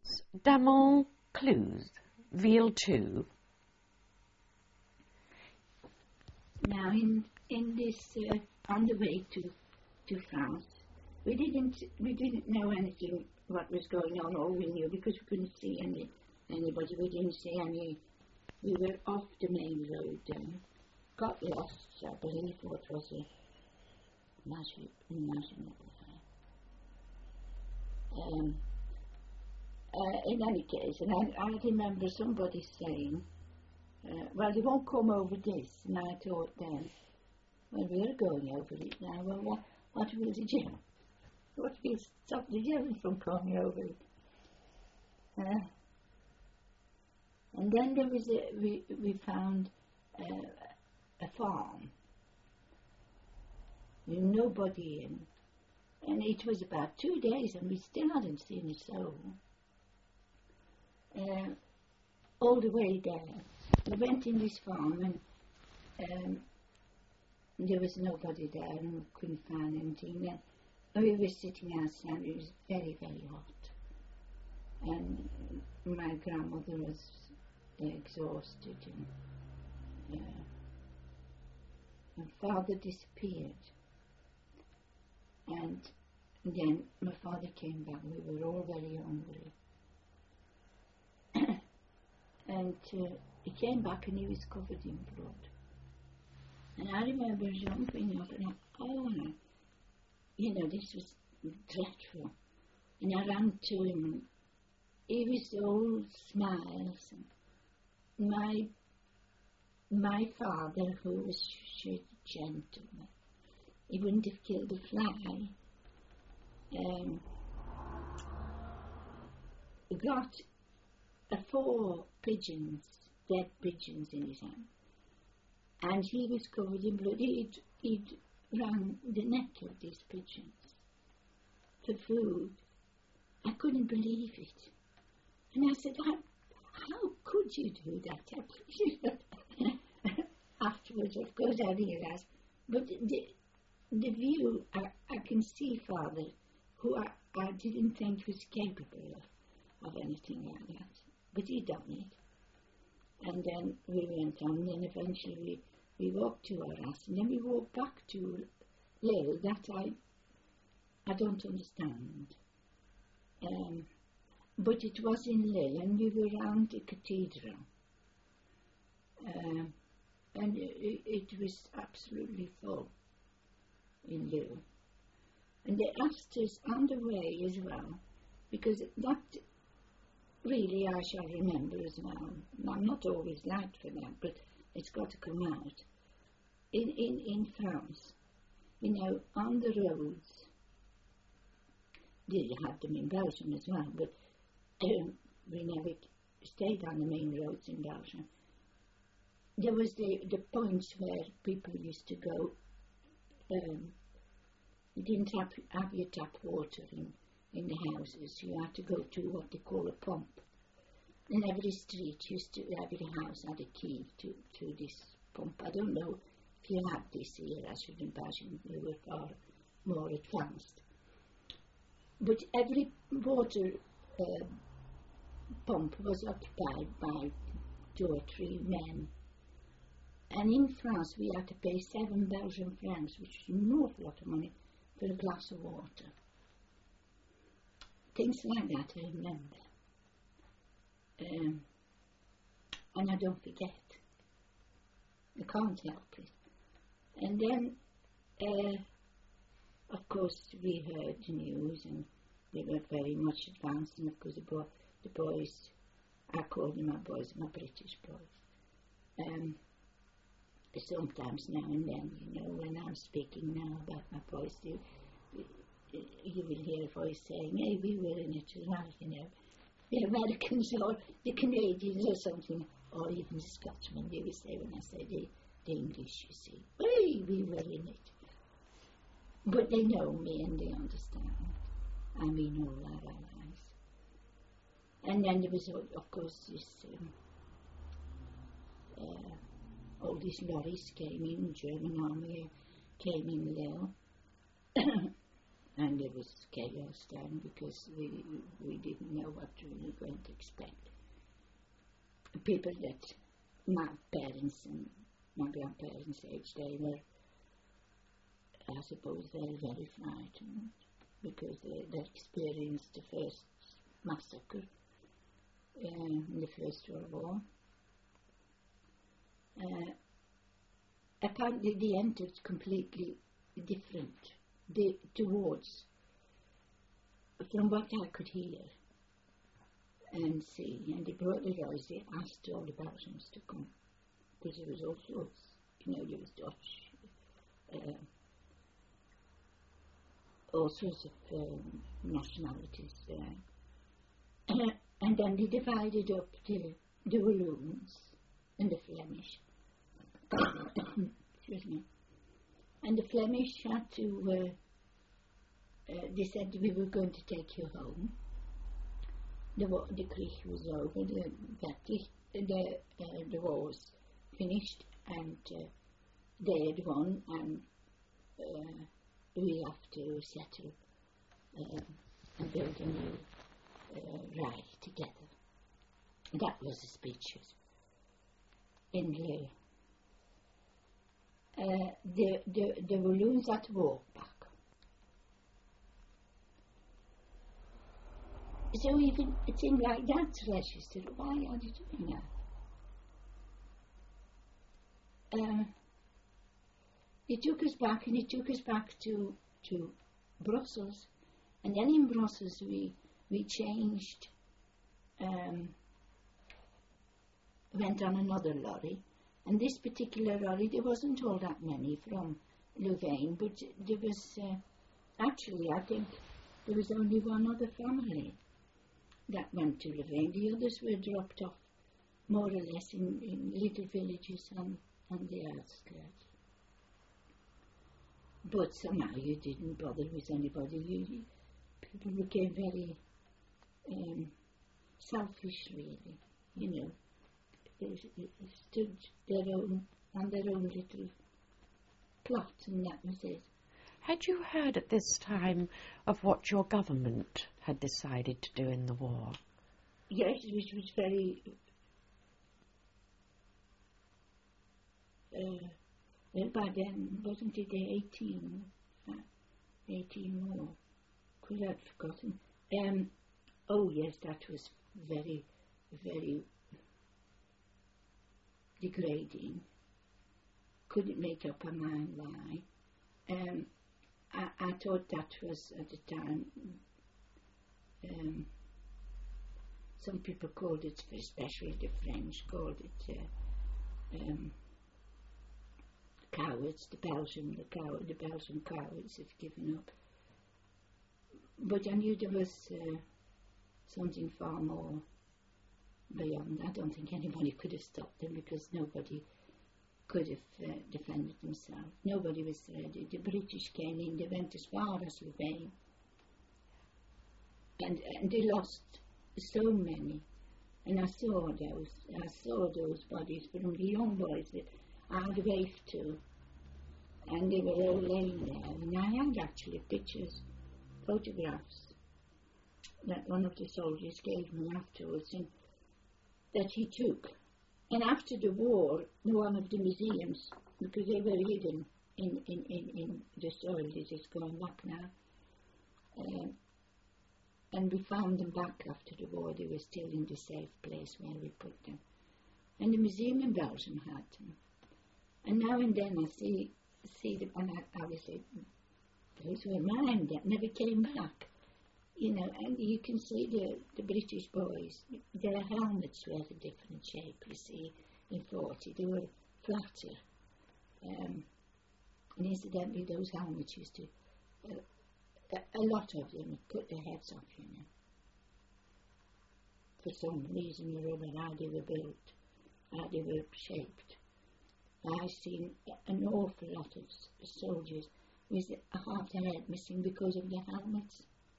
Damon Clues, Veal 2. Now, in this on the way to France, we didn't know anything what was going on. All we knew, because we couldn't see anybody. We didn't see any. We were off the main road. Got lost, I believe, what was it? National. In any case, and I remember somebody saying, well, you won't come over this. And I thought then, well, we're going over it now. Well, what will the German? What will stop the German from coming over it? And then there was we found a farm with nobody in, and it was about 2 days, and we still hadn't seen a soul. All the way there, we went in this farm, and there was nobody there, and we couldn't find anything. And we were sitting outside. It was very, very hot, and my grandmother was exhausted, and father disappeared, and then my father came back. We were all very hungry, and he came back and he was covered in blood. And I remember jumping up and this was dreadful. And I ran to him, and he was all smiles. And my father, who was such a gentleman, he wouldn't have killed a fly, got 4 pigeons, dead pigeons in his hand, and he was covered in blood. He'd run the neck of these pigeons for food. I couldn't believe it. And I said, how could you do that? Afterwards, of course, I realized. But the view, I can see Father, who I didn't think was capable of anything like that. But he done it. And then we went on, and then eventually we walked to our house, and then we walked back to Lille. That I don't understand. But it was in Lille, and we were around the cathedral. And it was absolutely full in Lille. And they asked us on the way as well, because that really I shall remember as well. I'm not always liked for that, but it's got to come out. In France, on the roads, you had them in Belgium as well, but we never stayed on the main roads in Belgium. There was the points where people used to go. You didn't have your tap water in the houses. You had to go to what they call a pump. And every street every house had a key to this pump. I don't know if you had this here. I should imagine we were far more advanced. But every water pump was occupied by 2 or 3 men. And in France, we had to pay 7 Belgian francs, which is an awful lot of money, for a glass of water. Things like that I remember. And I don't forget. I can't help it. And then, of course, we heard the news, and they were very much advanced, and of course the boys, I call them my boys, my British boys. Sometimes now and then, when I'm speaking now about my boys, you will hear a voice saying, hey, we were in it as well, The Americans or the Canadians or something, or even the Scotchmen, they will say when I say the English, you see, hey, we were in it. But they know me and they understand. I mean, all our allies. And then there was, of course, this, all these lorries came in, German army came in Lille. and there was chaos then because we didn't know what we were going to expect. People that my parents and my grandparents' age, they were, I suppose, very, very frightened because they experienced the first massacre in the First World War. Apparently the end was completely different towards, from what I could hear and see, and they brought the Royals, they asked all the Belgians to come, because there was all sorts, there was Dutch, all sorts of nationalities there. And then they divided up the Walloons and the Flemish. Excuse me. And the Flemish had to, they said, we were going to take you home. The Krieg was over, the war was finished, and they had won, and we have to settle and build a new Reich together. That was the speeches in the Walloons had to walk back. So even it seemed like that's registered. Why are you doing that? He took us back, and he took us back to Brussels, and then in Brussels we changed, went on another lorry, and this particular lorry, there wasn't all that many from Louvain, but there was, actually I think there was only one other family that went to Louvain. The others were dropped off more or less in little villages on the outskirts. But somehow you didn't bother with anybody. People became very selfish, really. They stood on their own little plot, and that was it. Had you heard at this time of what your government had decided to do in the war? Yes, which was very... well, by then, wasn't it the 18 war? Could I have forgotten? Oh yes, that was very, very degrading. Couldn't make up her mind why. I thought that was at the time, some people called it, especially the French, called it cowards. The Belgian cowards have given up. But I knew there was something far more beyond. I don't think anybody could have stopped them, because nobody could have defended themselves. Nobody was ready. The British came in, they went as far as Louvain, and they lost so many. And I saw those bodies from the young boys that I'd waved to, and they were all laying there. And I had actually pictures, photographs, that one of the soldiers gave me afterwards, and that he took. And after the war, one of the museums, because they were hidden in the soil, this is going back now, and we found them back after the war. They were still in the safe place where we put them. And the museum in Belgium had them. And now and then I see them, and I obviously, those were mine that never came back. And you can see the British boys, their helmets were a different shape, you see, in 40. They were flatter. And incidentally, those helmets used to, a lot of them cut their heads off, for some reason or other, how they were built, how they were shaped. I've seen an awful lot of soldiers with half their head missing because of their helmets.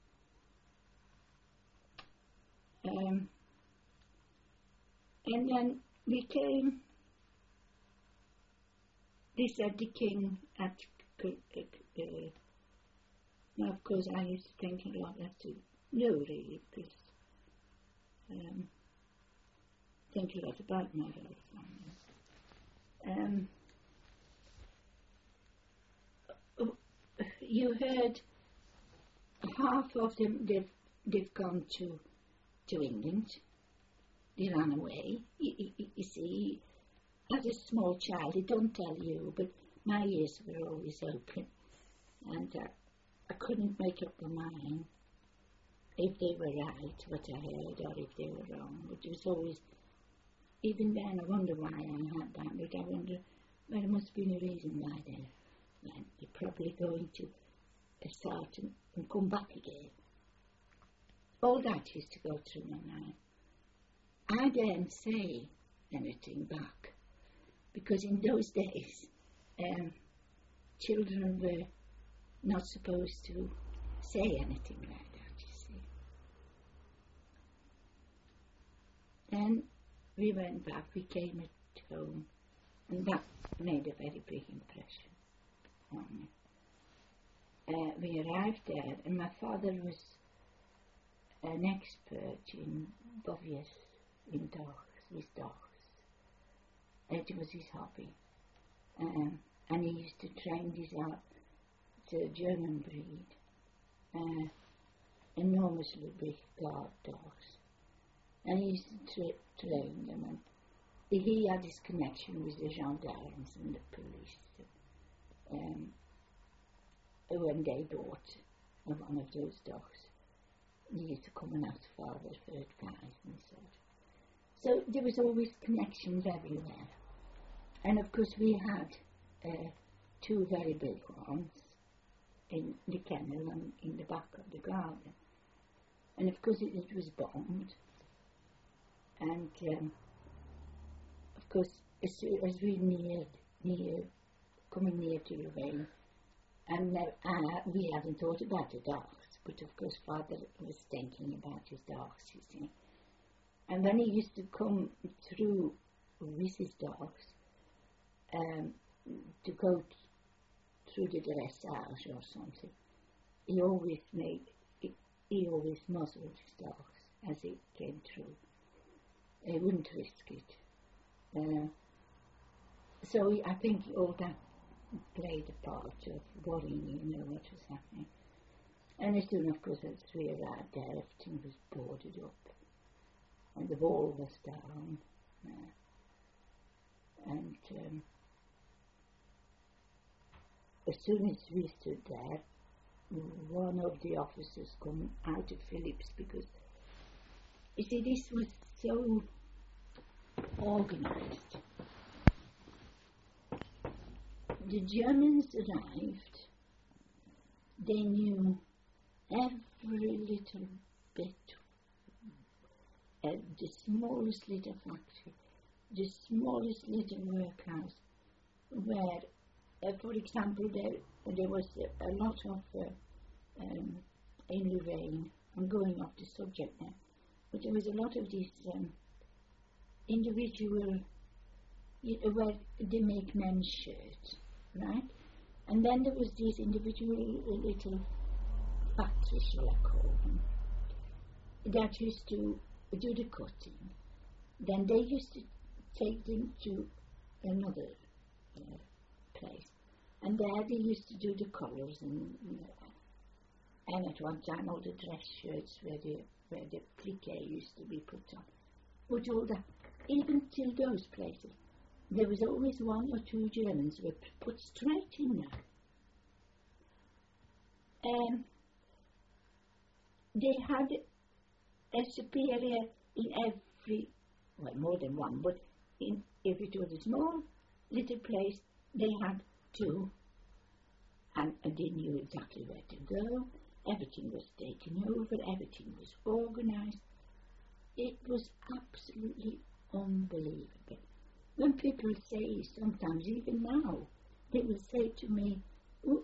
And then we came, they said the king had Now, of course, I used to think a lot as to know, really, because think a lot about my whole family. You heard half of them, they've gone to England. They ran away. You see, as a small child, they don't tell you, but my ears were always open, and I couldn't make up my mind if they were right, what I heard, or if they were wrong. But it was always, even then, I wonder why I had that, but I wonder, well, there must have been a reason why they went. They're probably going to start and come back again. All that used to go through my mind. I daren't say anything back, because in those days, children were not supposed to say anything like that, you see. Then we went back, we came at home, and that made a very big impression on me. We arrived there, and my father was an expert in bovies, in dogs, with dogs. It was his hobby. And he used to train these out. It's a German breed, enormously big guard dogs. And he used to train them, and he had this connection with the gendarmes and the police. When they bought one of those dogs, they used to come and ask father for advice and so on. So there was always connections everywhere. And of course we had two very big ones in the kennel and in the back of the garden. And of course it was bombed. And of course as we coming near to the rain, and we hadn't thought about the dogs, but of course father was thinking about his dogs, you see. And when he used to come through with his dogs, to go through the dressage or something, he always muzzled his dogs as he came through. He wouldn't risk it. So I think all that played a part of worrying, what was happening. And as soon, of course, as we arrived there, everything was boarded up, and the wall was down, and as soon as we stood there, one of the officers come out of Phillips, because, you see, this was so organized. The Germans arrived, they knew every little bit, the smallest little factory, the smallest little workhouse, where, for example, there was a lot of, in Louvain, I'm going off the subject now, but there was a lot of these individual, where they make men's shirts, right? And then there was these individual little factories, shall I call them, that used to do the cutting. Then they used to take them to another place, and there they used to do the colours, and at one time all the dress shirts where the pliqué used to be put on. But all that, even till those places, there was always one or two Germans who were put straight in there. They had a superior in every, well, more than one, but if it was a small little place, they had two, and they knew exactly where to go. Everything was taken over, everything was organized. It was absolutely unbelievable. When people say, sometimes even now, they will say to me, well,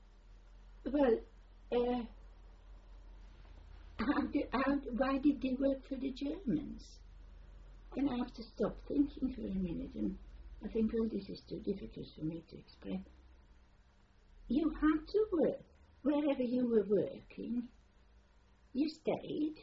why did they work for the Germans? And I have to stop thinking for a minute, and I think, this is too difficult for me to explain. You had to work wherever you were working, you stayed,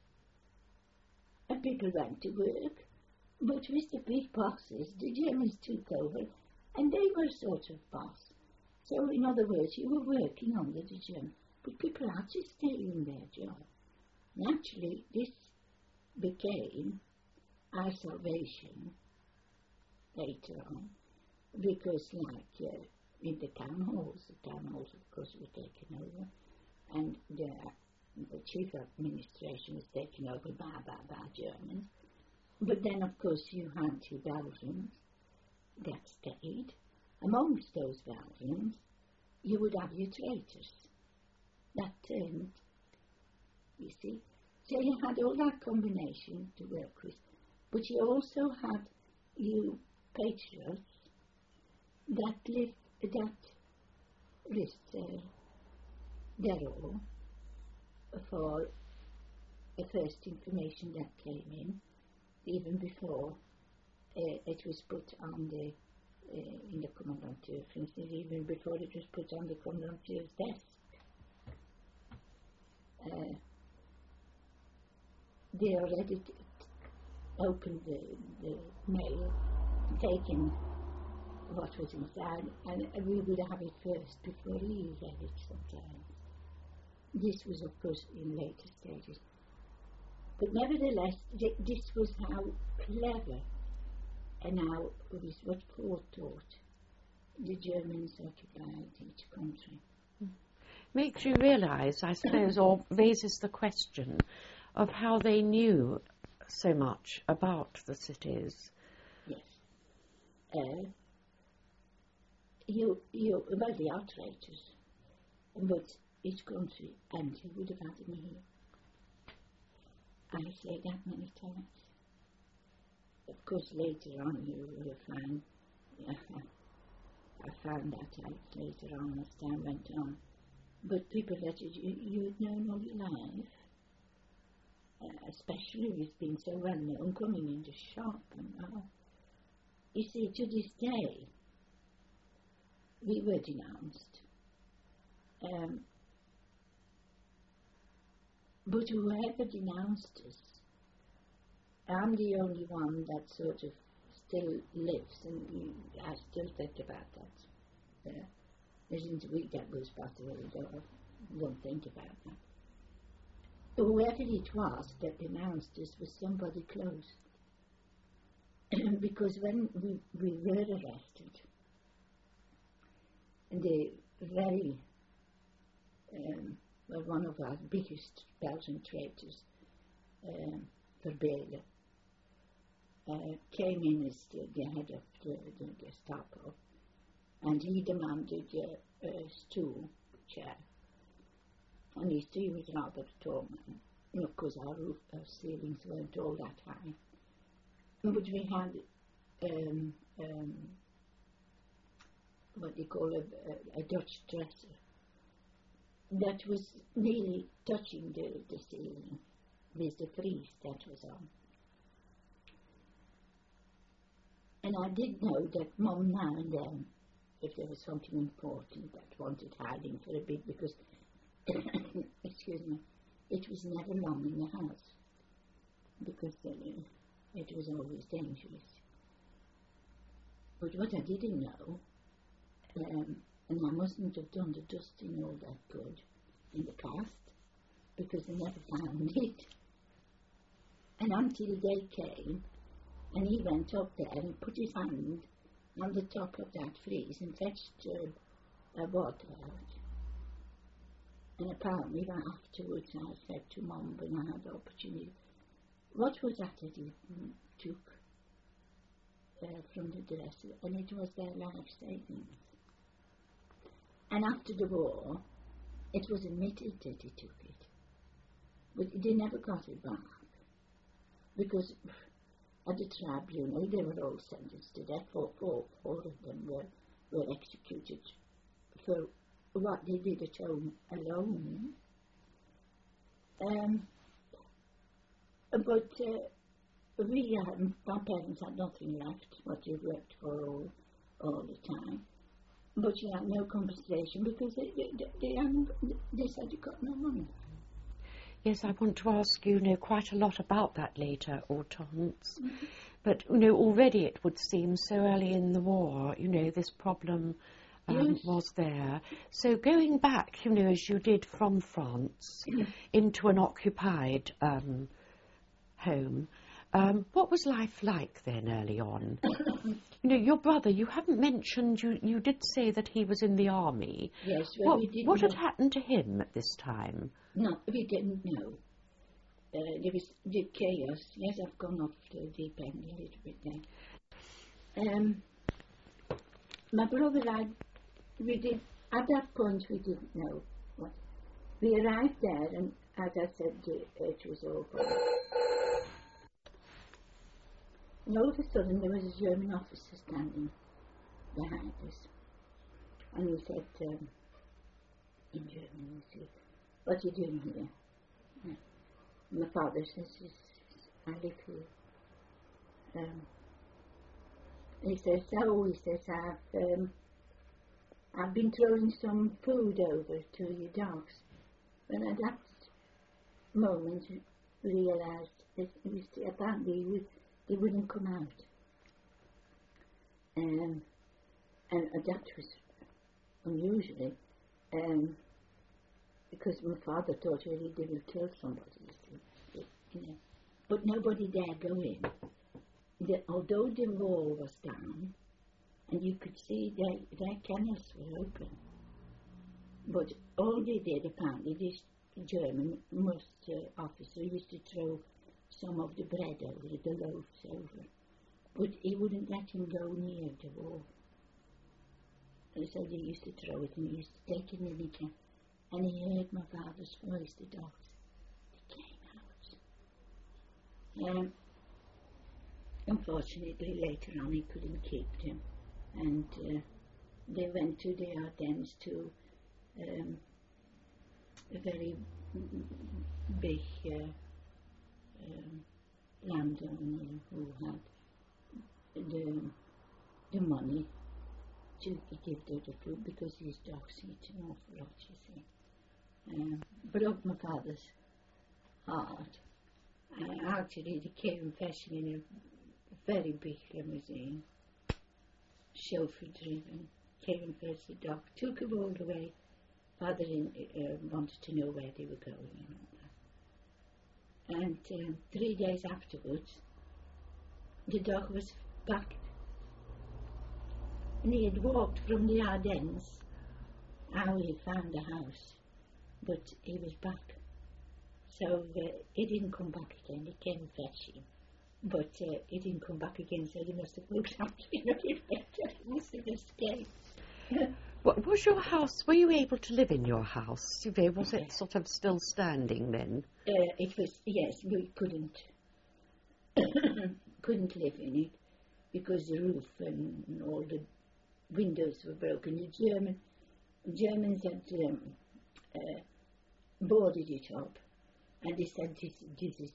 and people went to work, but with the big bosses, the Germans took over, and they were sort of boss. So, in other words, you were working under the Germans, but people had to stay in their job. And actually, this became our salvation later on, because in the town halls, of course were taken over, and the chief administration was taken over by Germans. But then, of course, you had your Belgians that stayed. Amongst those Belgians, you would have your traitors that turned, you see. So you had all that combination to work with. But you also had you patriots that risked their all for the first information that came in, even before it was put on the in the Commandantur, for instance, even before it was put on the Commandantur's desk. They already opened the mail, taken what was inside, and we would have it first before he had it sometimes. This was, of course, in later stages. But nevertheless, this was how clever and how it was what Paul taught the Germans occupied each country. Makes you realise, I suppose, or raises the question of how they knew so much about the cities. Yes. Well, the outriders, but each country, and you would have had them here. I say that many times. Of course, later on you will find, I found that out later on as time went on. But people that you'd known all your life, especially with being so well known, coming in the shop and all. You see, to this day, we were denounced. But whoever denounced us, I'm the only one that sort of still lives, and I still think about that. There isn't a week that goes past where I don't think about that. Whoever it was that denounced us was somebody close. Because when we were arrested, the very, one of our biggest Belgian traitors, Verbeele, came in as the head of the Gestapo, and he demanded a stool chair. And he was rather a tall man. And of course our ceilings weren't all that high. But we had what they call a Dutch dresser that was nearly touching the ceiling with the frieze that was on. And I did know that Mum now and then, if there was something important that wanted hiding for a bit, because, excuse me, it was never long in the house, because it was always dangerous. But what I didn't know, and I mustn't have done the dusting all that good in the past, because I never found it. And until they came, and he went up there and put his hand on the top of that frieze and fetched water out. And apparently afterwards I said to Mum when I had the opportunity, what was that he took from the dresser? And it was their life savings. And after the war, it was admitted that he took it. But they never got it back. Because at the tribunal, they were all sentenced to death. Four of them were executed for what they did at home alone. But my parents had nothing left, what they worked for all the time. But she had no compensation because they said you got no money. Yes, I want to ask you, quite a lot about that later, Hortense. But, already it would seem so early in the war, this problem was there. So going back, as you did from France into an occupied home, what was life like then early on? Your brother, you haven't mentioned, you did say that he was in the army. Yes, well, what had happened to him at this time? No, we didn't know. There was the chaos. Yes, I've gone off the deep end a little bit there. My brother and I, at that point we didn't know what. We arrived there and, as I said, it was over. And all of a sudden there was a German officer standing behind us. And he said, in German, he said, "What are you doing here?" My father says, "I live here." He says, "I've been throwing some food over to your dogs." And at that moment, realised that apparently they wouldn't come out. And that was unusual. Because my father thought really they would kill somebody, But nobody dared go in. Although the wall was down, and you could see their kennels were open. But all they did, apparently, this German officer used to throw some of the bread over, the loaves over. But he wouldn't let him go near the wall. And so they used to throw it, and he used to take it in the can. And he heard my father's voice, the dogs. They came out. Unfortunately, later on, he couldn't keep them. And they went to the Ardennes to a very big landowner who had the money to give them the food because his dogs eat an awful lot, you see. Broke my father's heart. Actually, they came fishing in a very big limousine, chauffeur-driven, came and fetched the dog, took him all the way. Father wanted to know where they were going and all that. And 3 days afterwards, the dog was back. And he had walked from the Ardennes, how he found the house, but he was back. So he didn't come back again. He came fetching, but he didn't come back again, so he must have looked after him a little better. He must have escaped. What was your house? Were you able to live in your house? Was it sort of still standing then? It was, yes, we couldn't live in it because the roof and all the windows were broken. The Germans had boarded it up, and they said this is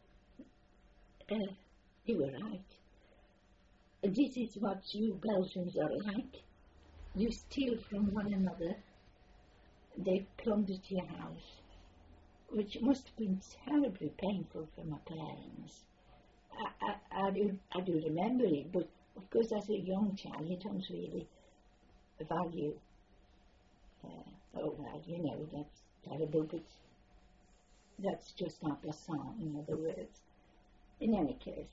they were right. This is what you Belgians are like. You steal from one another. They plundered your house, which must have been terribly painful for my parents. I do remember it, but of course as a young child you don't really value, that's terrible, but that's just not the song, in other words. In any case,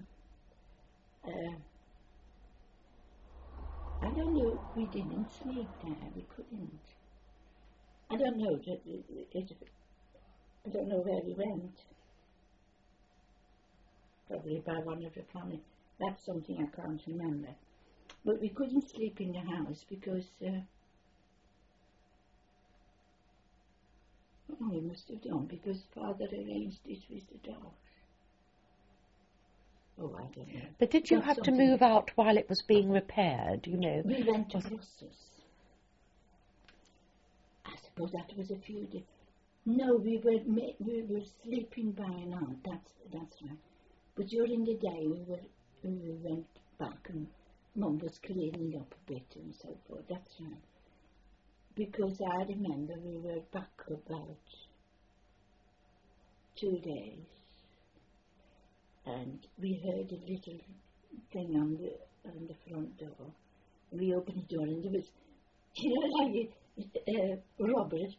I don't know, we didn't sleep there, we couldn't. I don't know, I don't know where we went. Probably by one of the family. That's something I can't remember. But we couldn't sleep in the house because we must have done, because Father arranged it with the dogs. Oh, I don't know. But did you have to move out while it was being repaired, We went to Brussels. I suppose that was a few days. No, we were sleeping by an aunt, that's right. But during the day we went back and Mum was cleaning up a bit and so forth. That's right. Because I remember we were back about 2 days, and we heard a little thing on the front door. We opened the door, and there was, like Robert,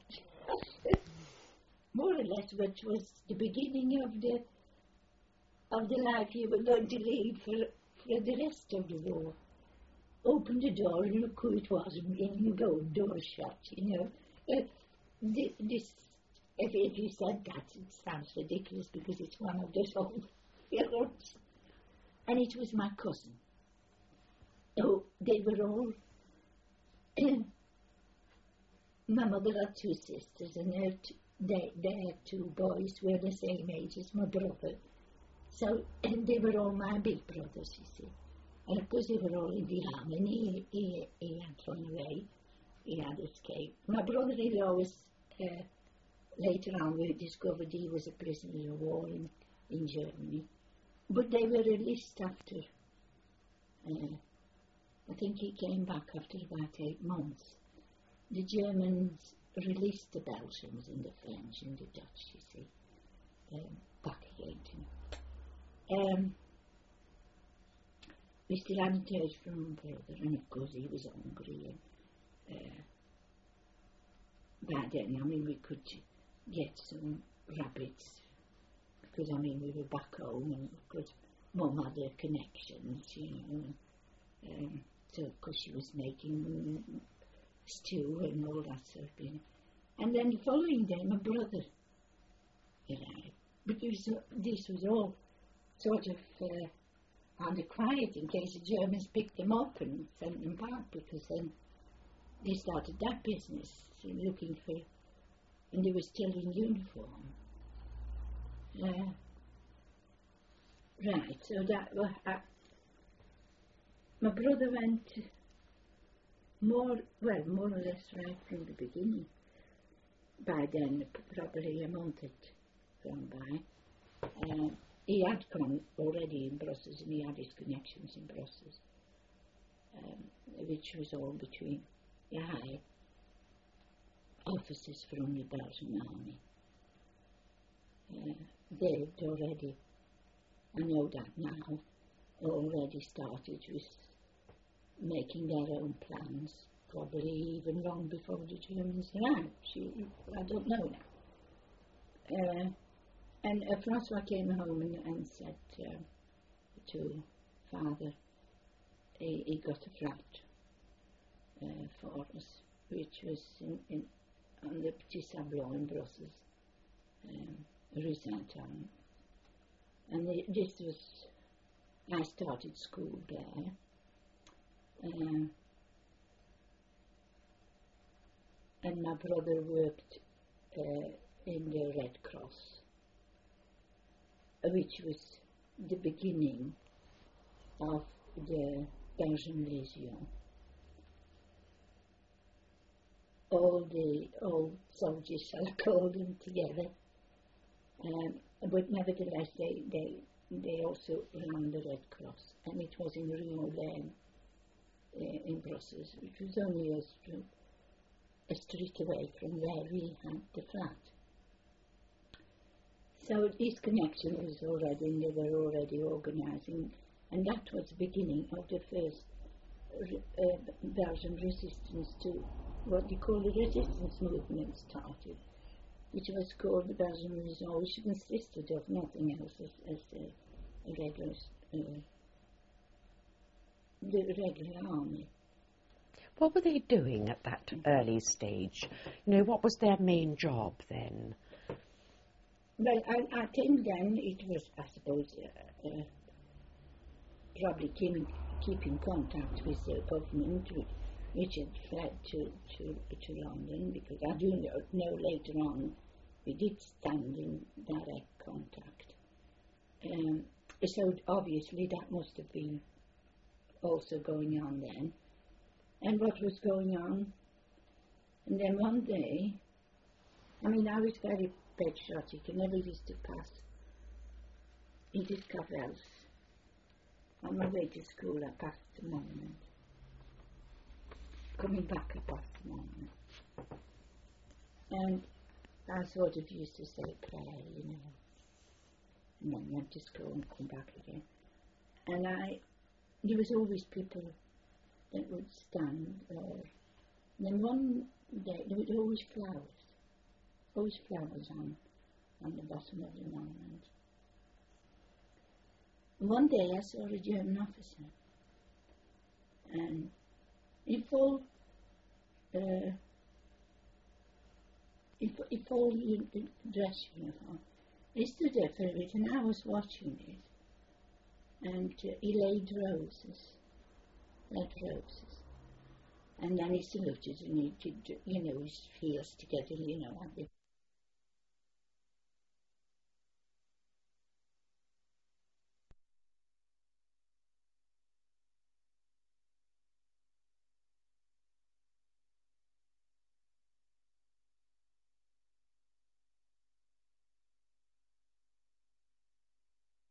more or less, which was the beginning of the life you were going to lead for the rest of the war. Open the door and look who it was, and you go, door shut, This, if you said that, it sounds ridiculous because it's one of those old films. And it was my cousin. Oh, they were all... My mother had 2 sisters, and their 2 boys were the same age as my brother. So, and they were all my big brothers, you see. And of course they were all in the army, and he had run away. He had escaped. My brother-in-law was, later on we discovered he was a prisoner of war in Germany. But they were released after, I think he came back after about 8 months. The Germans released the Belgians and the French and the Dutch, you see, back again to me. We still hadn't heard from my brother, and of course he was hungry. And by then, we could get some rabbits, because we were back home, and of course Mum had her connections, so of course she was making stew and all that sort of thing. And then the following day, my brother arrived, but this was all sort of on the quiet in case the Germans picked them up and sent them back, because then they started that business, looking for, and they were still in uniform. Right, so that my brother went more or less right from the beginning. By then, probably a month had gone by. He had come already in Brussels, and he had his connections in Brussels, which was all between the high officers from the Belgian army. They'd already, I know that now, already started with making their own plans, probably even long before the Germans arrived. I don't know now. And Francois came home and said to Father, he got a flat for us, which was on the Petit Sablon in Brussels, Rue Saint-Anne. And this was, I started school there. And my brother worked in the Red Cross, which was the beginning of the Belgian Legion. All the old soldiers, shall I call them, together. But nevertheless, they also ran the Red Cross, and it was in Rue Moulin in Brussels, which was only a street away from where we had the flat. So this connection was already, and they were already organising, and that was the beginning of the first Belgian resistance to what they call the resistance movement started, which was called the Belgian Legion, which consisted of nothing else as a regular, the regular army. What were they doing at that early stage? What was their main job then? Well, I think then it was, I suppose, probably keeping contact with the government, which had fled to London, because I do know later on we did stand in direct contact. So obviously that must have been also going on then. And what was going on? And then one day, I was very patriotic and never used to pass Edith Cavell's On my way to school, I passed the monument. Coming back, I passed the monument. And I sort of used to say a prayer, you know, and then went to school and come back again. And there was always people that would stand there. And then one day, there were always flowers on the bottom of the monument. And one day I saw a German officer, and in full dress uniform. He stood there for a bit, and I was watching it, and he laid roses, and then he saluted, and he did, you know, his heels together, you know, like